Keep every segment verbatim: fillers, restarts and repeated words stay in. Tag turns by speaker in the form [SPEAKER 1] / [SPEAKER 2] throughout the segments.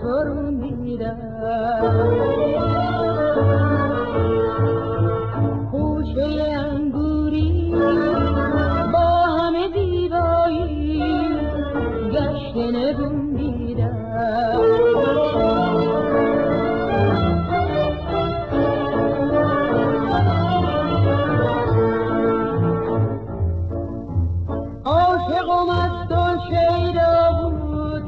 [SPEAKER 1] برون دیدم خوشه انگوری با همه دیبایی گشت نگون دیدم عاشقم از تو شیدا بود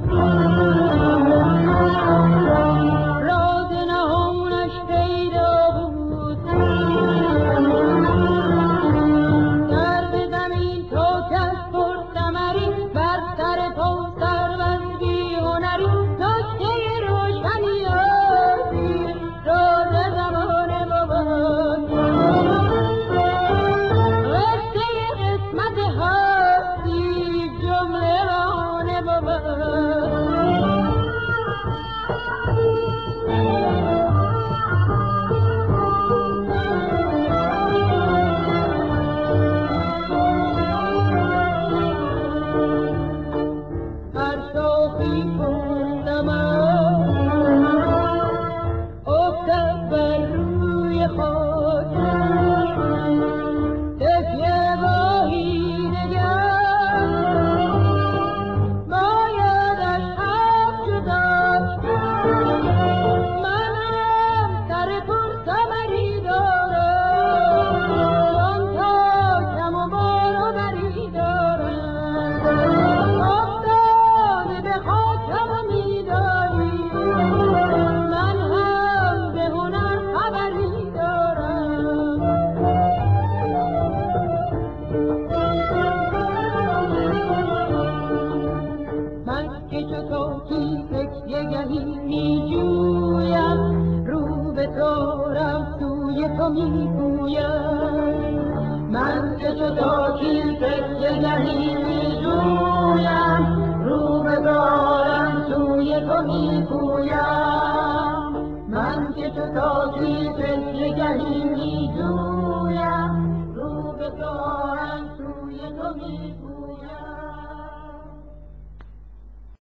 [SPEAKER 1] راز نهانش پیدا بود در به زمین تو کس پر ثمری بر سر تو سربست بی هنری نکته روشنی آسی راز زمانه بود قصه قسمت هستی جمله رانه بود هر شوخی کندم افتد بر روی خود تکیه گاهی دگر بایدش حق شدم من هم سر پر ثمری دارم آن تا کم و بار و بری دارم افتاده به خاکم و میدانی من هم به هنر خبری دارم من که چو تو تکیه گهی می جویم رو به تو رم سوی تو می گویم من که چو تو تکیه گهی می جویم رو به تو رم سوی تو می گویم من که چو تو تکیه گهی می جویم